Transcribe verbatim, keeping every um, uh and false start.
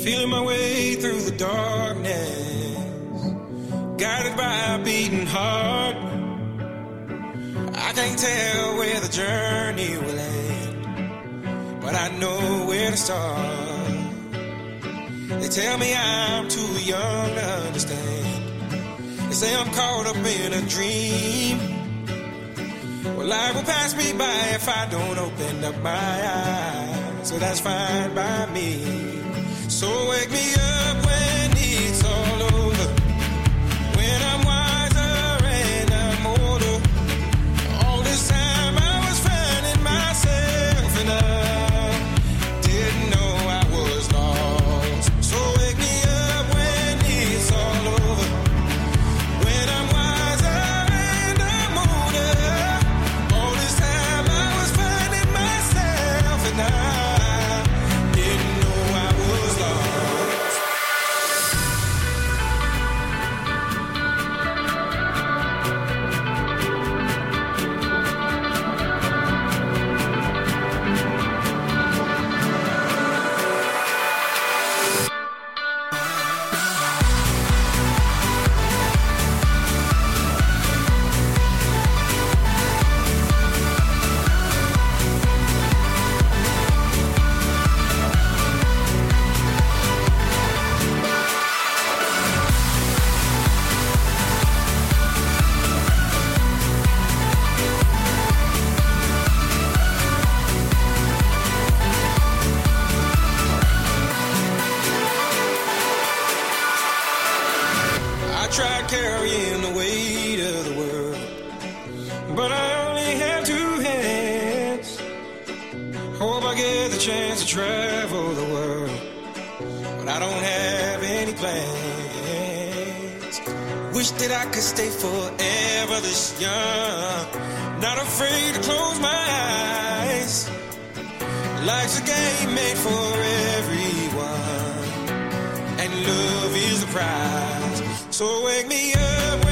Feeling my way through the darkness, guided by a beating heart. I can't tell where the journey will end, but I know where to start. They tell me I'm too young to understand. They say I'm caught up in a dream. Well, life will pass me by if I don't open up my eyes, so that's fine by me. So wake me up when it's all over, when I'm wiser and I'm older. All this time I was finding myself and I didn't know I was lost. So wake me up when it's all over, when I'm wiser and I'm older. All this time I was finding myself and I tried carrying the weight of the world, but I only have two hands. Hope I get the chance to travel the world, but I don't have any plans. Wish that I could stay forever this young, not afraid to close my eyes. Life's a game made for everyone, and love is the prize. So wake me up